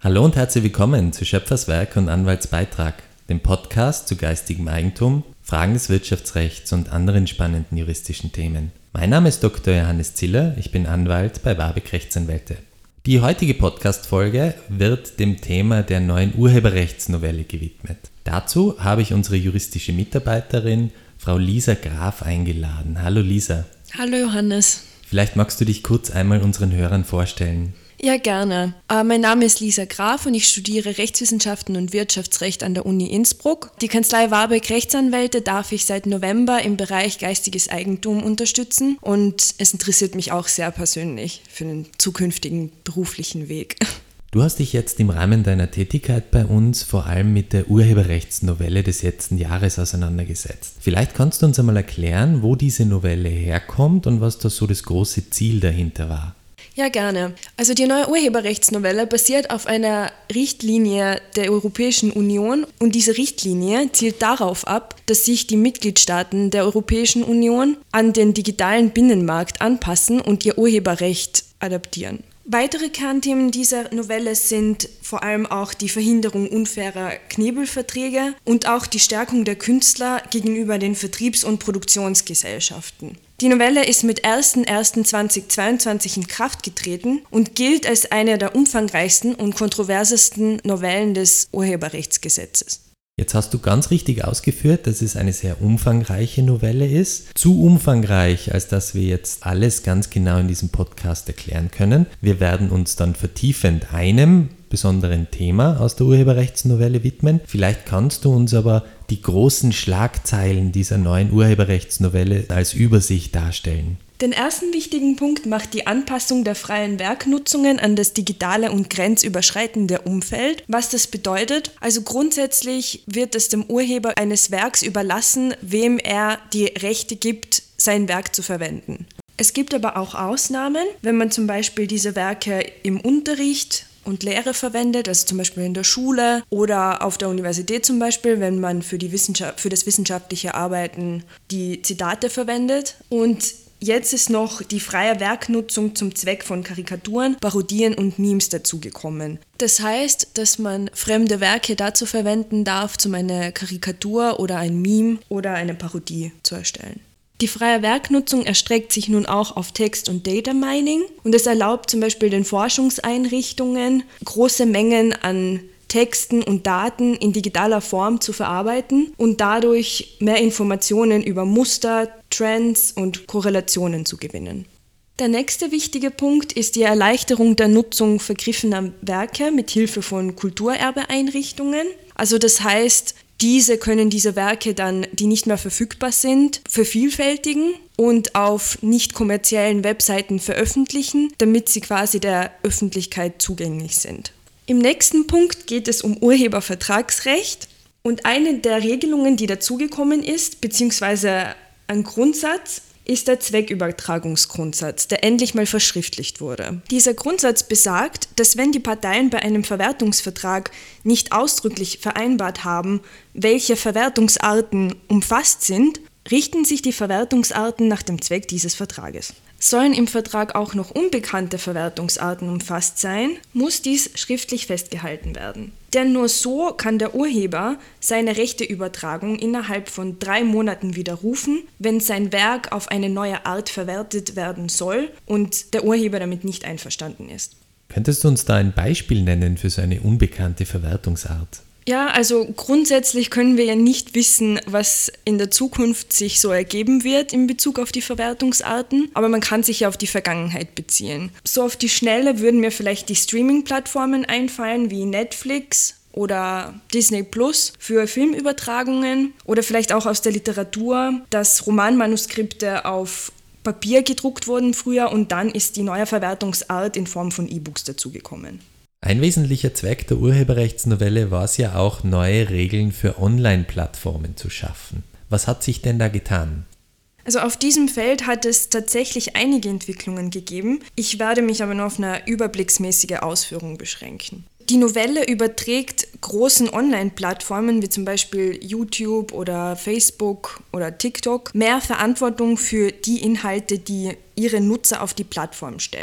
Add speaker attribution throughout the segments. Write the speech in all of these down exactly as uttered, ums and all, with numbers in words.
Speaker 1: Hallo und herzlich willkommen zu Schöpferswerk und Anwaltsbeitrag, dem Podcast zu geistigem Eigentum, Fragen des Wirtschaftsrechts und anderen spannenden juristischen Themen. Mein Name ist Doktor Johannes Ziller, ich bin Anwalt bei Warbeck Rechtsanwälte. Die heutige Podcast-Folge wird dem Thema der neuen Urheberrechtsnovelle gewidmet. Dazu habe ich unsere juristische Mitarbeiterin, Frau Lisa Graf, eingeladen. Hallo Lisa.
Speaker 2: Hallo Johannes.
Speaker 1: Vielleicht magst du dich kurz einmal unseren Hörern vorstellen.
Speaker 2: Ja, gerne. Äh, mein Name ist Lisa Graf und ich studiere Rechtswissenschaften und Wirtschaftsrecht an der Uni Innsbruck. Die Kanzlei Warbeck Rechtsanwälte darf ich seit November im Bereich geistiges Eigentum unterstützen und es interessiert mich auch sehr persönlich für den zukünftigen beruflichen Weg.
Speaker 1: Du hast dich jetzt im Rahmen deiner Tätigkeit bei uns vor allem mit der Urheberrechtsnovelle des letzten Jahres auseinandergesetzt. Vielleicht kannst du uns einmal erklären, wo diese Novelle herkommt und was da so das große Ziel dahinter war.
Speaker 2: Ja, gerne. Also die neue Urheberrechtsnovelle basiert auf einer Richtlinie der Europäischen Union und diese Richtlinie zielt darauf ab, dass sich die Mitgliedstaaten der Europäischen Union an den digitalen Binnenmarkt anpassen und ihr Urheberrecht adaptieren. Weitere Kernthemen dieser Novelle sind vor allem auch die Verhinderung unfairer Knebelverträge und auch die Stärkung der Künstler gegenüber den Vertriebs- und Produktionsgesellschaften. Die Novelle ist mit erster erster zweitausendzweiundzwanzig in Kraft getreten und gilt als eine der umfangreichsten und kontroversesten Novellen des Urheberrechtsgesetzes.
Speaker 1: Jetzt hast du ganz richtig ausgeführt, dass es eine sehr umfangreiche Novelle ist. Zu umfangreich, als dass wir jetzt alles ganz genau in diesem Podcast erklären können. Wir werden uns dann vertiefend einem besonderen Thema aus der Urheberrechtsnovelle widmen. Vielleicht kannst du uns aber die großen Schlagzeilen dieser neuen Urheberrechtsnovelle als Übersicht darstellen.
Speaker 2: Den ersten wichtigen Punkt macht die Anpassung der freien Werknutzungen an das digitale und grenzüberschreitende Umfeld. Was das bedeutet? Also grundsätzlich wird es dem Urheber eines Werks überlassen, wem er die Rechte gibt, sein Werk zu verwenden. Es gibt aber auch Ausnahmen, wenn man zum Beispiel diese Werke im Unterricht und Lehre verwendet, also zum Beispiel in der Schule oder auf der Universität zum Beispiel, wenn man für, die Wissenschaft, für das wissenschaftliche Arbeiten die Zitate verwendet. Und jetzt ist noch die freie Werknutzung zum Zweck von Karikaturen, Parodien und Memes dazugekommen. Das heißt, dass man fremde Werke dazu verwenden darf, um eine Karikatur oder ein Meme oder eine Parodie zu erstellen. Die freie Werknutzung erstreckt sich nun auch auf Text- und Data Mining und es erlaubt zum Beispiel den Forschungseinrichtungen, große Mengen an Texten und Daten in digitaler Form zu verarbeiten und dadurch mehr Informationen über Muster, Trends und Korrelationen zu gewinnen. Der nächste wichtige Punkt ist die Erleichterung der Nutzung vergriffener Werke mit Hilfe von Kulturerbeeinrichtungen. Also das heißt, diese können diese Werke dann, die nicht mehr verfügbar sind, vervielfältigen und auf nicht kommerziellen Webseiten veröffentlichen, damit sie quasi der Öffentlichkeit zugänglich sind. Im nächsten Punkt geht es um Urhebervertragsrecht und eine der Regelungen, die dazugekommen ist, beziehungsweise ein Grundsatz, ist der Zweckübertragungsgrundsatz, der endlich mal verschriftlicht wurde. Dieser Grundsatz besagt, dass wenn die Parteien bei einem Verwertungsvertrag nicht ausdrücklich vereinbart haben, welche Verwertungsarten umfasst sind, richten sich die Verwertungsarten nach dem Zweck dieses Vertrages. Sollen im Vertrag auch noch unbekannte Verwertungsarten umfasst sein, muss dies schriftlich festgehalten werden. Denn nur so kann der Urheber seine Rechteübertragung innerhalb von drei Monaten widerrufen, wenn sein Werk auf eine neue Art verwertet werden soll und der Urheber damit nicht einverstanden ist.
Speaker 1: Könntest du uns da ein Beispiel nennen für so eine unbekannte Verwertungsart?
Speaker 2: Ja, also grundsätzlich können wir ja nicht wissen, was in der Zukunft sich so ergeben wird in Bezug auf die Verwertungsarten, aber man kann sich ja auf die Vergangenheit beziehen. So auf die Schnelle würden mir vielleicht die Streaming-Plattformen einfallen wie Netflix oder Disney Plus für Filmübertragungen oder vielleicht auch aus der Literatur, dass Romanmanuskripte auf Papier gedruckt wurden früher und dann ist die neue Verwertungsart in Form von E-Books dazugekommen.
Speaker 1: Ein wesentlicher Zweck der Urheberrechtsnovelle war es ja auch, neue Regeln für Online-Plattformen zu schaffen. Was hat sich denn da getan?
Speaker 2: Also auf diesem Feld hat es tatsächlich einige Entwicklungen gegeben. Ich werde mich aber nur auf eine überblicksmäßige Ausführung beschränken. Die Novelle überträgt großen Online-Plattformen wie zum Beispiel YouTube oder Facebook oder TikTok mehr Verantwortung für die Inhalte, die ihre Nutzer auf die Plattform stellen.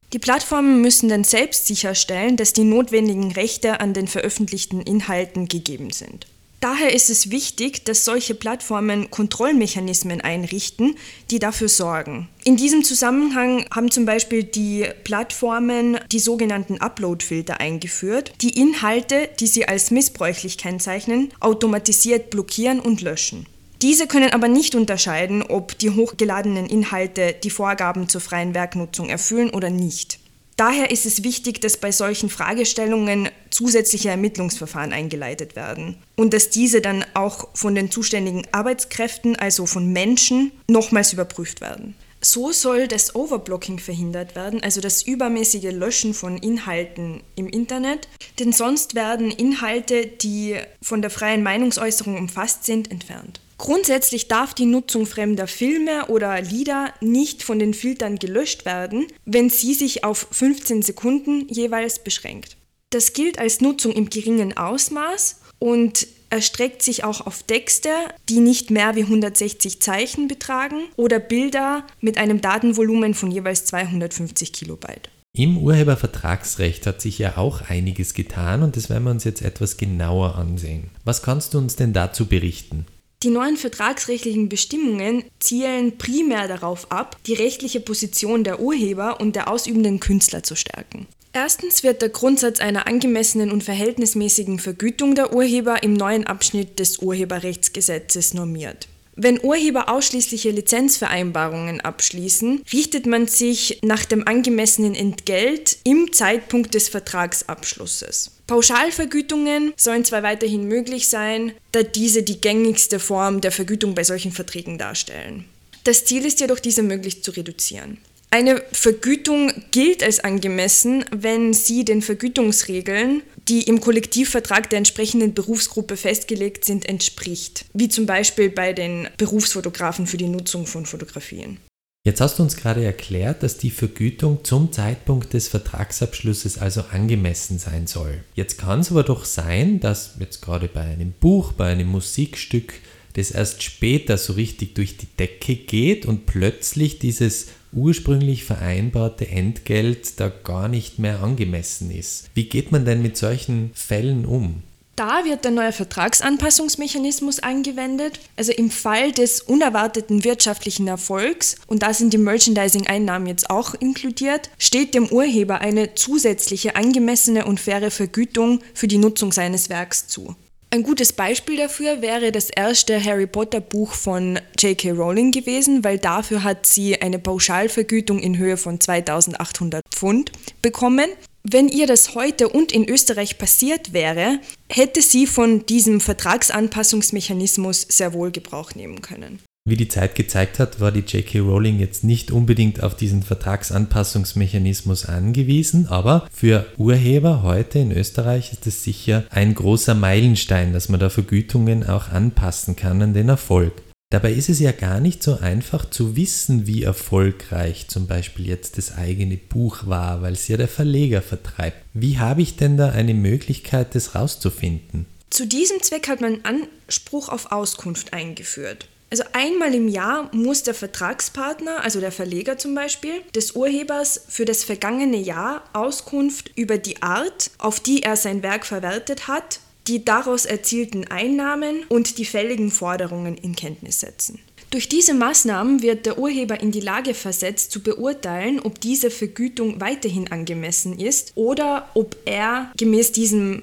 Speaker 2: Die Plattformen müssen dann selbst sicherstellen, dass die notwendigen Rechte an den veröffentlichten Inhalten gegeben sind. Daher ist es wichtig, dass solche Plattformen Kontrollmechanismen einrichten, die dafür sorgen. In diesem Zusammenhang haben zum Beispiel die Plattformen die sogenannten Upload-Filter eingeführt, die Inhalte, die sie als missbräuchlich kennzeichnen, automatisiert blockieren und löschen. Diese können aber nicht unterscheiden, ob die hochgeladenen Inhalte die Vorgaben zur freien Werknutzung erfüllen oder nicht. Daher ist es wichtig, dass bei solchen Fragestellungen zusätzliche Ermittlungsverfahren eingeleitet werden und dass diese dann auch von den zuständigen Arbeitskräften, also von Menschen, nochmals überprüft werden. So soll das Overblocking verhindert werden, also das übermäßige Löschen von Inhalten im Internet, denn sonst werden Inhalte, die von der freien Meinungsäußerung umfasst sind, entfernt. Grundsätzlich darf die Nutzung fremder Filme oder Lieder nicht von den Filtern gelöscht werden, wenn sie sich auf fünfzehn Sekunden jeweils beschränkt. Das gilt als Nutzung im geringen Ausmaß und erstreckt sich auch auf Texte, die nicht mehr wie hundertsechzig Zeichen betragen oder Bilder mit einem Datenvolumen von jeweils zweihundertfünfzig Kilobyte.
Speaker 1: Im Urhebervertragsrecht hat sich ja auch einiges getan und das werden wir uns jetzt etwas genauer ansehen. Was kannst du uns denn dazu berichten?
Speaker 2: Die neuen vertragsrechtlichen Bestimmungen zielen primär darauf ab, die rechtliche Position der Urheber und der ausübenden Künstler zu stärken. Erstens wird der Grundsatz einer angemessenen und verhältnismäßigen Vergütung der Urheber im neuen Abschnitt des Urheberrechtsgesetzes normiert. Wenn Urheber ausschließliche Lizenzvereinbarungen abschließen, richtet man sich nach dem angemessenen Entgelt im Zeitpunkt des Vertragsabschlusses. Pauschalvergütungen sollen zwar weiterhin möglich sein, da diese die gängigste Form der Vergütung bei solchen Verträgen darstellen. Das Ziel ist jedoch, diese möglichst zu reduzieren. Eine Vergütung gilt als angemessen, wenn sie den Vergütungsregeln, die im Kollektivvertrag der entsprechenden Berufsgruppe festgelegt sind, entspricht. Wie zum Beispiel bei den Berufsfotografen für die Nutzung von Fotografien.
Speaker 1: Jetzt hast du uns gerade erklärt, dass die Vergütung zum Zeitpunkt des Vertragsabschlusses also angemessen sein soll. Jetzt kann es aber doch sein, dass jetzt gerade bei einem Buch, bei einem Musikstück, das erst später so richtig durch die Decke geht und plötzlich dieses ursprünglich vereinbarte Entgelt da gar nicht mehr angemessen ist. Wie geht man denn mit solchen Fällen um?
Speaker 2: Da wird der neue Vertragsanpassungsmechanismus angewendet. Also im Fall des unerwarteten wirtschaftlichen Erfolgs, und da sind die Merchandising-Einnahmen jetzt auch inkludiert, steht dem Urheber eine zusätzliche angemessene und faire Vergütung für die Nutzung seines Werks zu. Ein gutes Beispiel dafür wäre das erste Harry Potter Buch von J K Rowling gewesen, weil dafür hat sie eine Pauschalvergütung in Höhe von zweitausendachthundert Pfund bekommen. Wenn ihr das heute und in Österreich passiert wäre, hätte sie von diesem Vertragsanpassungsmechanismus sehr wohl Gebrauch nehmen können.
Speaker 1: Wie die Zeit gezeigt hat, war die J K Rowling jetzt nicht unbedingt auf diesen Vertragsanpassungsmechanismus angewiesen, aber für Urheber heute in Österreich ist es sicher ein großer Meilenstein, dass man da Vergütungen auch anpassen kann an den Erfolg. Dabei ist es ja gar nicht so einfach zu wissen, wie erfolgreich zum Beispiel jetzt das eigene Buch war, weil es ja der Verleger vertreibt. Wie habe ich denn da eine Möglichkeit, das rauszufinden?
Speaker 2: Zu diesem Zweck hat man Anspruch auf Auskunft eingeführt. Also einmal im Jahr muss der Vertragspartner, also der Verleger zum Beispiel, des Urhebers für das vergangene Jahr Auskunft über die Art, auf die er sein Werk verwertet hat, die daraus erzielten Einnahmen und die fälligen Forderungen in Kenntnis setzen. Durch diese Maßnahmen wird der Urheber in die Lage versetzt, zu beurteilen, ob diese Vergütung weiterhin angemessen ist oder ob er gemäß diesem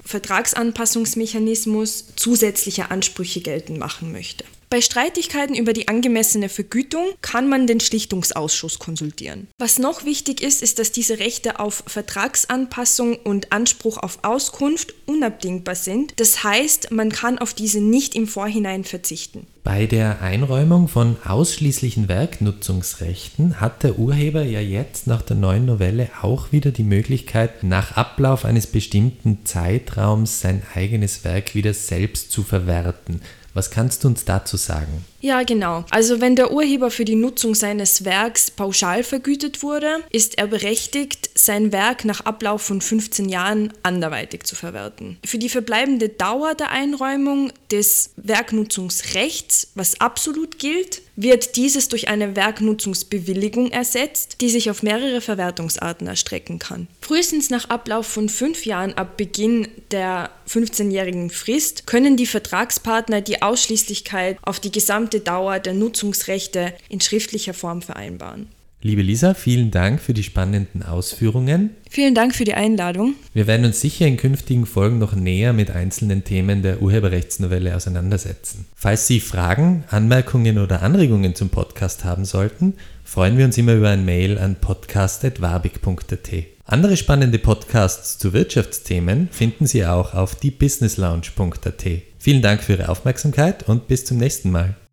Speaker 2: Vertragsanpassungsmechanismus zusätzliche Ansprüche geltend machen möchte. Bei Streitigkeiten über die angemessene Vergütung kann man den Schlichtungsausschuss konsultieren. Was noch wichtig ist, ist, dass diese Rechte auf Vertragsanpassung und Anspruch auf Auskunft unabdingbar sind. Das heißt, man kann auf diese nicht im Vorhinein verzichten.
Speaker 1: Bei der Einräumung von ausschließlichen Werknutzungsrechten hat der Urheber ja jetzt nach der neuen Novelle auch wieder die Möglichkeit, nach Ablauf eines bestimmten Zeitraums sein eigenes Werk wieder selbst zu verwerten. Was kannst du uns dazu sagen?
Speaker 2: Ja, genau. Also wenn der Urheber für die Nutzung seines Werks pauschal vergütet wurde, ist er berechtigt, sein Werk nach Ablauf von fünfzehn Jahren anderweitig zu verwerten. Für die verbleibende Dauer der Einräumung des Werknutzungsrechts, was absolut gilt, wird dieses durch eine Werknutzungsbewilligung ersetzt, die sich auf mehrere Verwertungsarten erstrecken kann. Frühestens nach Ablauf von fünf Jahren ab Beginn der fünfzehnjährigen Frist können die Vertragspartner die Ausschließlichkeit auf die gesamte Dauer der Nutzungsrechte in schriftlicher Form vereinbaren.
Speaker 1: Liebe Lisa, vielen Dank für die spannenden Ausführungen.
Speaker 2: Vielen Dank für die Einladung.
Speaker 1: Wir werden uns sicher in künftigen Folgen noch näher mit einzelnen Themen der Urheberrechtsnovelle auseinandersetzen. Falls Sie Fragen, Anmerkungen oder Anregungen zum Podcast haben sollten, freuen wir uns immer über ein Mail an podcast at wabig punkt at. Andere spannende Podcasts zu Wirtschaftsthemen finden Sie auch auf die business lounge punkt at. Vielen Dank für Ihre Aufmerksamkeit und bis zum nächsten Mal.